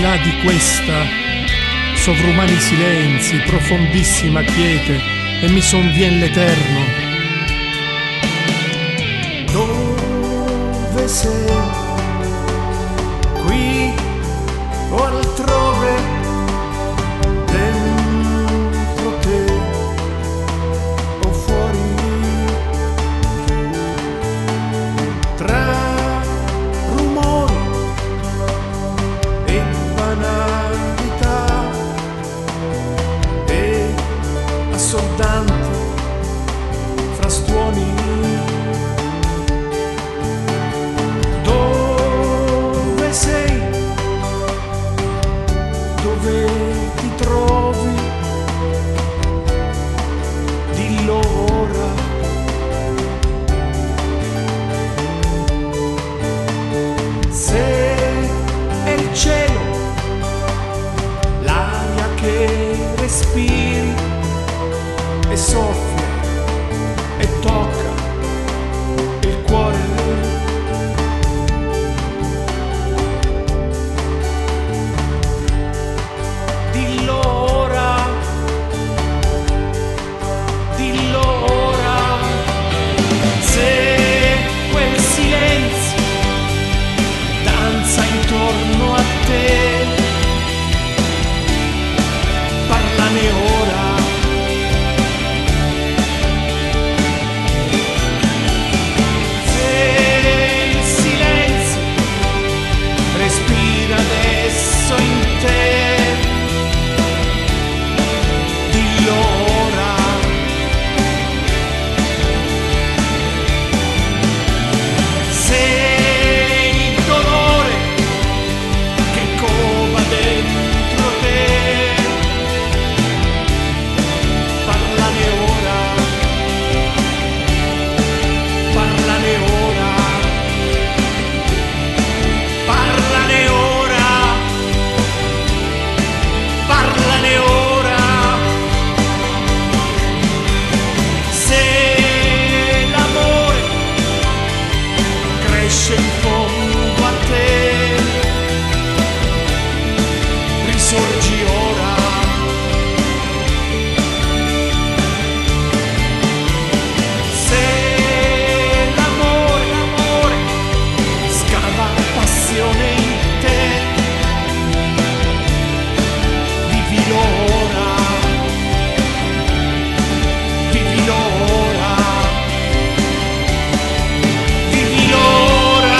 là di questa, sovrumani silenzi, profondissima quiete, e mi sonvien l'eterno. Dove sei? Qui o altrove? Dentro te o fuori? Tra rumori e banalità e assordanti frastuoni. Dove sei? Dove ti trovi? Dillo ora. Se è il cielo, l'aria che respiri e soffia e tocca il cuore. Dillo ora, dillo ora. Se quel silenzio danza intorno a te, parlane ora. Se il silenzio respira adesso in te, dillo ora. Se il dolore che cova dentro te, parlane ora, parlane ora, parlane ora, parlane ora. Se l'amore cresce in fondo a te, risorgi ora. Se l'amore scava passione in te, vivilo ora, vivilo ora, vivilo ora.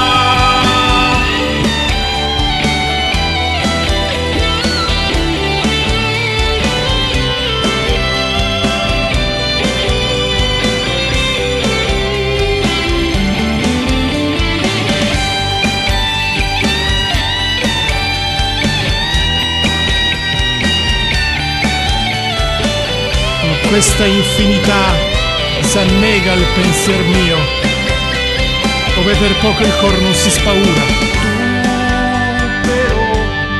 Questa infinità s'annega al pensier mio, ove per poco il cor non si spaura. Tu però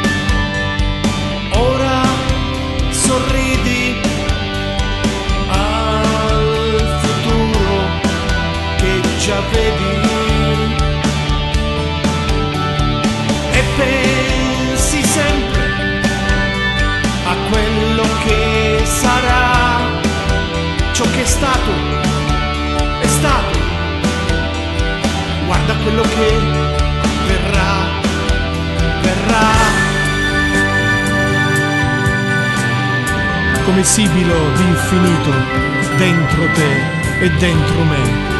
ora sorridi al futuro che già vedi e pensi sempre a quello che sarà. Ciò che è stato, guarda quello che verrà, verrà. Come sibilo di infinito dentro te e dentro me.